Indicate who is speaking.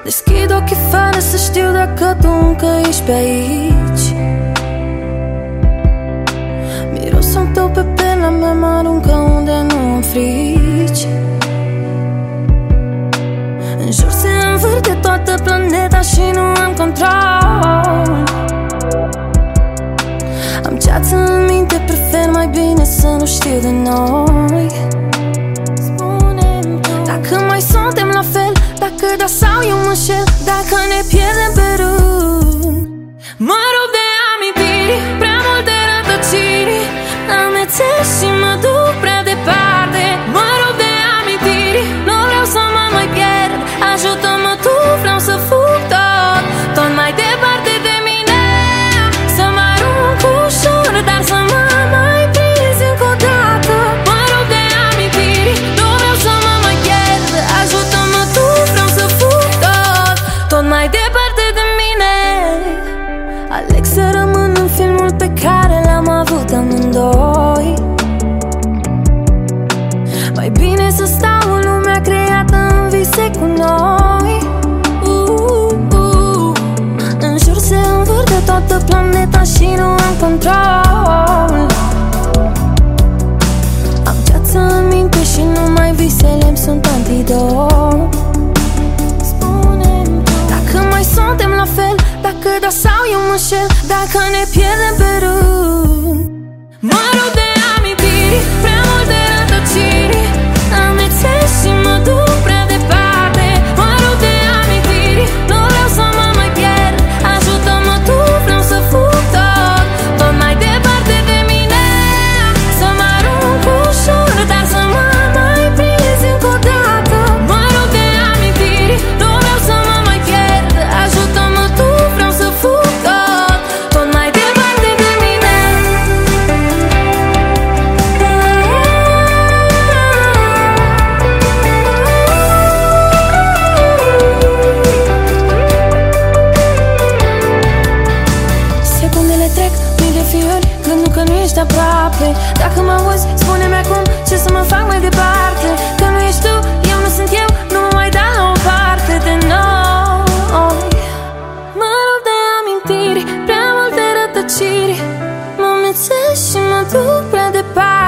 Speaker 1: Deschid ochii fără să știu dacă tu încă ești pe aici. Mirosul tău pe pielea mea mă aruncă unde nu am frici. În jur se învârte toată planeta și nu am control. Am ceață în minte, prefer mai bine să nu știu de noi. Spune-mi tu dacă mai suntem la fel, dacă da sau eu mă înșel, dacă ne pierdem pe rând. Mă rup de amintiri, prea multe rătăciri, amețesc și mă duc prea departe. Mă rup de amintiri, nu vreau să mă mai pierd. Ajută-mă tu, vreau să fug tot, tot mai departe de mine. Să mă arunc ușor, dar să mă mai prinzi încă o dată. Mă rup de amintiri, nu vreau să mă mai pierd. Ajută-mă tu, vreau să fug tot, tot mai departe de mine. Aleg să rămân în filmul pe care l-am avut amândoi. Mai bine să stau în lumea creată în vise cu noi. În jur se învârte toată planeta și nu am control. Am ceață în minte și numai visele-mi sunt antidot. Spune-mi dacă mai suntem la fel, dacă da sau eu mă înșel, dacă ne pierdem pe rând. Mă rup de amintiri, prea multe rătăciri, amețesc și mă duc prea departe. Mă rup de amintiri, nu vreau să mă mai pierd. Ajută-mă tu, vreau să fug tot, tot mai departe de mine. Să mă arunc ușor, dar să mă mai prinzi încă o dată. Mă rup de amintiri, nu vreau să mă mai pierd. Ajută-mă tu, vreau să fug tot, tot mai departe de mine. Secundele trec, mii de fiori, gândul că nu ești aproape. Dacă mă auzi, spune-mi acum ce să mă fac mai departe. Că nu ești tu, eu nu sunt eu, nu mă mai da la o parte de noi. Mă rup de amintiri, prea multe rătăciri, mă amețesc și mă duc prea departe.